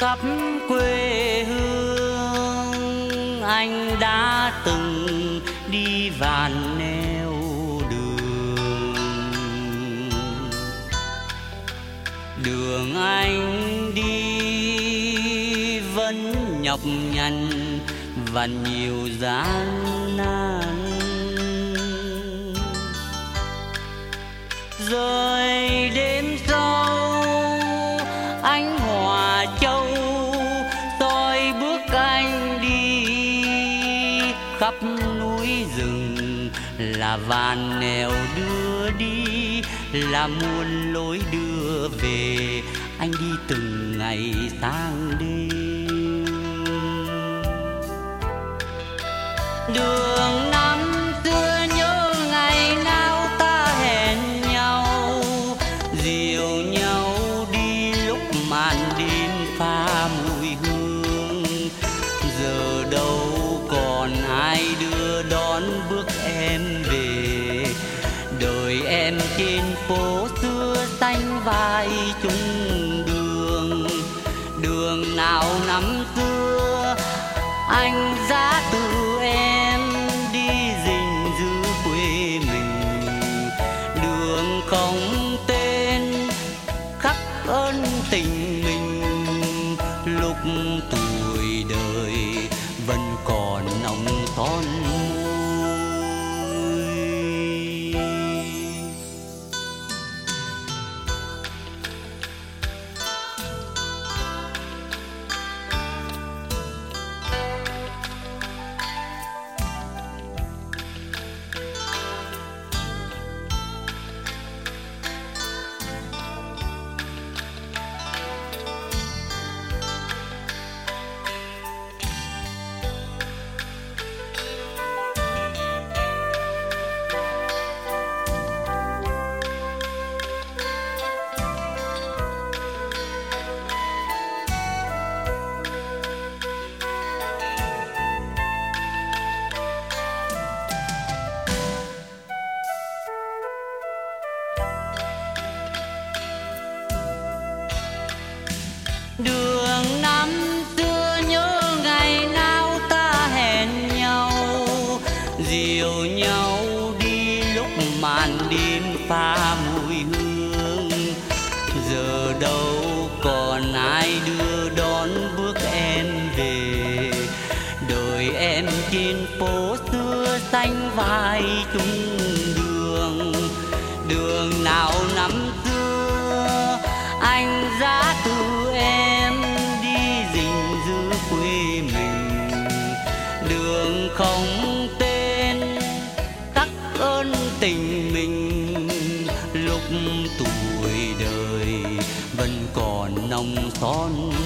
khắp quê hương, anh đã từng đi vàn neo đường. Đường anh đi vẫn nhọc nhằn và nhiều gian nan. Rồi đêm sau anh Hòa Châu soi bước anh đi khắp núi rừng, là vàn nẻo đưa đi, là muôn lối đưa về. Anh đi từng ngày sang đêm. Đường năm xưa nhớ ngày nào ta hẹn nhau, dìu nhau đi lúc màn đêm pha mùi hương. Giờ đâu còn ai đưa đón bước em về, đời em trên phố xưa xanh vai chung đường. Đường nào năm xưa anh giá từ em đi gìn giữ quê mình. Đường không tên khắc ơn tình mình, lúc tuổi đời vẫn còn nồng son môi. Đường năm xưa nhớ ngày nào ta hẹn nhau, dìu nhau đi lúc màn đêm pha mùi hương. Giờ đâu còn ai đưa đón bước em về, đời em trên phố xưa xanh vai chung đường. Đường nào năm xưa anh giá từ em đi gìn giữ quê mình. Đường không tên khắc ơn tình mình, lúc tuổi đời vẫn còn nồng son